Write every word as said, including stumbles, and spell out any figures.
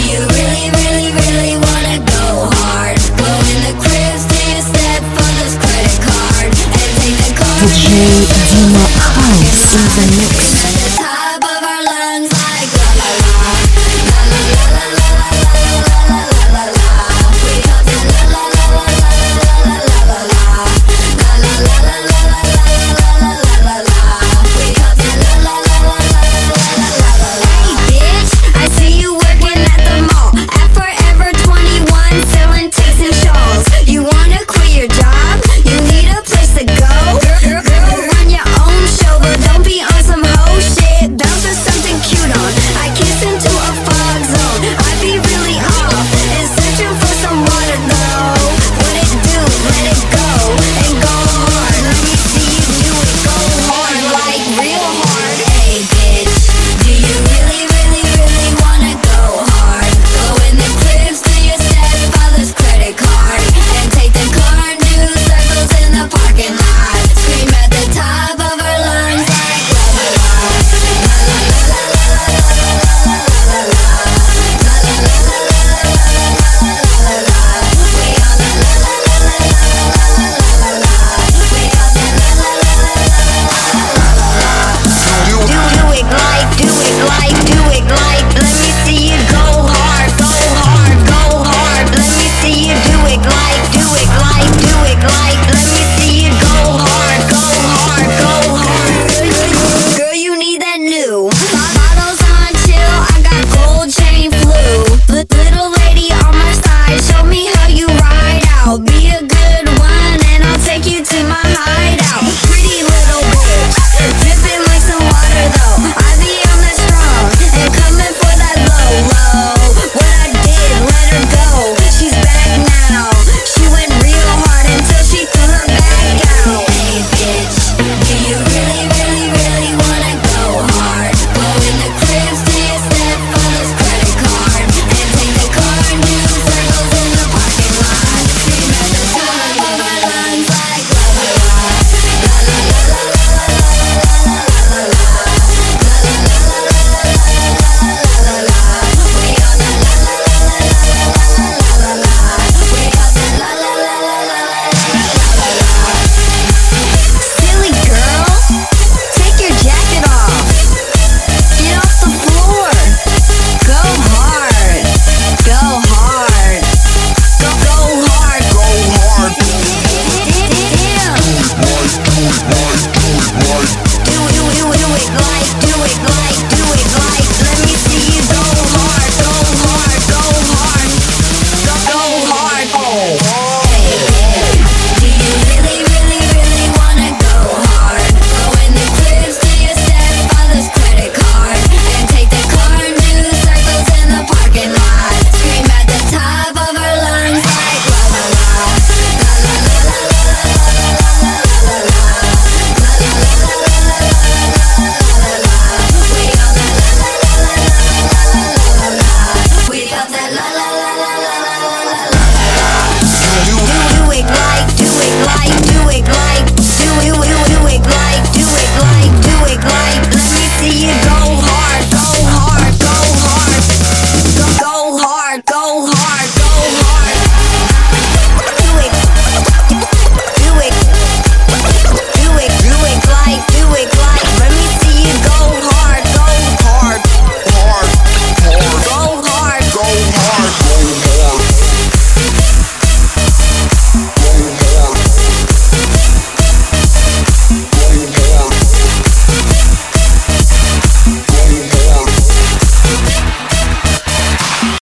You really, really, really wanna go hard. Go in the cribs, take a step for this credit card and take the car. D J Dima House in the mix. At the top of our lungs like la la la. La la la la la la la la la la. We up to la la la la la la la la. La la la la la la la la la. We up to la la la la la la la. Hey bitch, I see you working at the mall at Forever twenty-one, selling takes and shawls. You wanna quit your job? You need a place to go. Girl, girl, run your own show, but don't be on some hoe shit. Bounce with something cute on. I kiss into